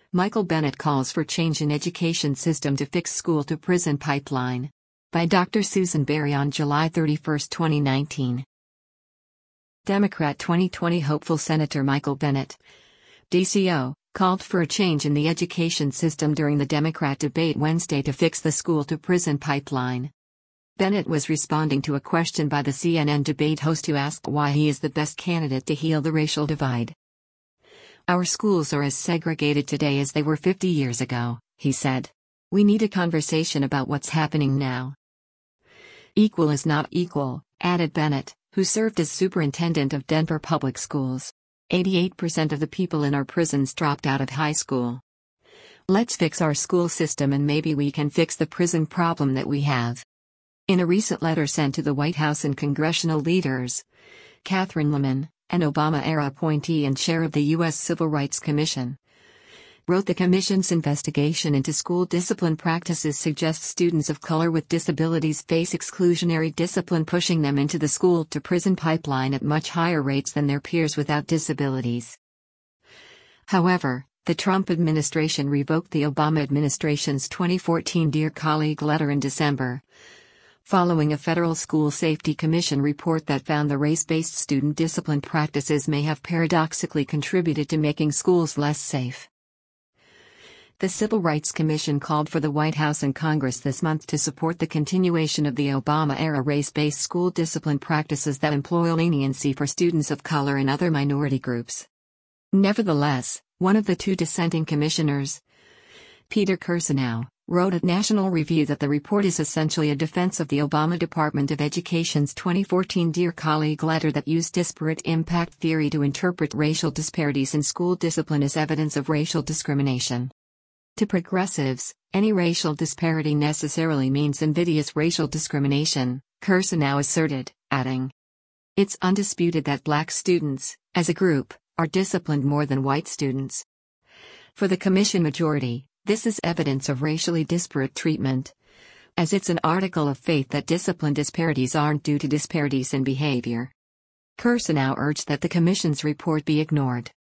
Michael Bennet calls for change in education system to fix school-to-prison pipeline. By Dr. Susan Berry on July 31, 2019. Democrat 2020 hopeful Senator Michael Bennet, DCO, called for a change in the education system during the Democrat debate Wednesday to fix the school-to-prison pipeline. Bennet was responding to a question by the CNN debate host who asked why he is the best candidate to heal the racial divide. "Our schools are as segregated today as they were 50 years ago," he said. "We need a conversation about what's happening now." "Equal is not equal," added Bennet, who served as superintendent of Denver Public Schools. 88% of the people in our prisons dropped out of high school. "Let's fix our school system and maybe we can fix the prison problem that we have." In a recent letter sent to the White House and congressional leaders, Catherine Lemon, an Obama-era appointee and chair of the U.S. Civil Rights Commission, wrote the commission's investigation into school discipline practices suggests students of color with disabilities face exclusionary discipline, pushing them into the school-to-prison pipeline at much higher rates than their peers without disabilities. However, the Trump administration revoked the Obama administration's 2014 Dear Colleague letter in December, following a federal school safety commission report that found the race-based student discipline practices may have paradoxically contributed to making schools less safe. The Civil Rights Commission called for the White House and Congress this month to support the continuation of the Obama-era race-based school discipline practices that employ leniency for students of color and other minority groups. Nevertheless, one of the two dissenting commissioners, Peter Kirsanow, wrote at National Review that the report is essentially a defense of the Obama Department of Education's 2014 Dear Colleague letter that used disparate impact theory to interpret racial disparities in school discipline as evidence of racial discrimination. To progressives, any racial disparity necessarily means invidious racial discrimination, Kirsanow asserted, adding, "It's undisputed that black students, as a group, are disciplined more than white students." For the commission majority, this is evidence of racially disparate treatment, as it's an article of faith that discipline disparities aren't due to disparities in behavior. Kirsanow urged that the commission's report be ignored.